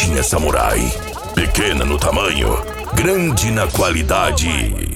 Carretinha Samurai. Pequena no tamanho, grande na qualidade.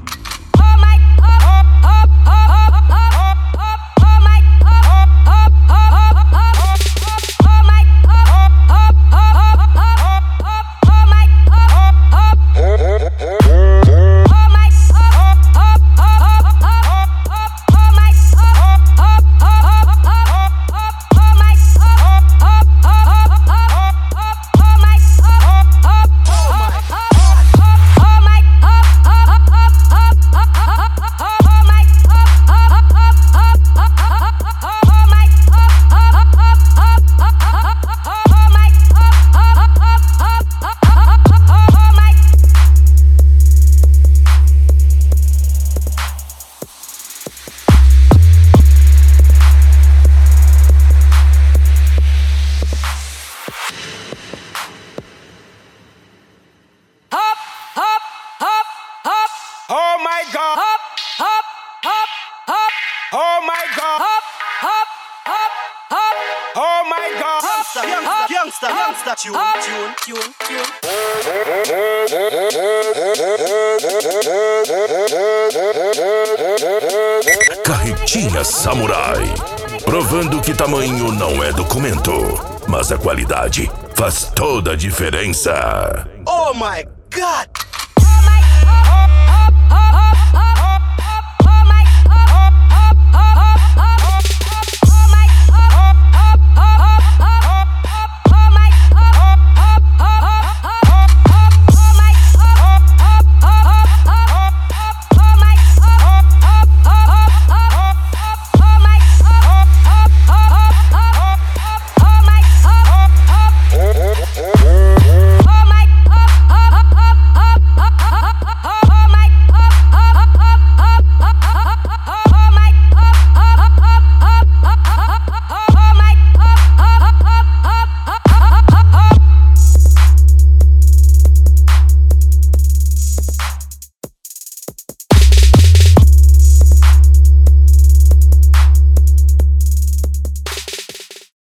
Oh my God! Hop, hop, hop, hop. Oh my God! Hop, hop, hop, hop. Oh my God! Youngster, tune. Carretinha Samurai. Provando que tamanho não é documento, mas a qualidade faz toda a diferença. Oh my God!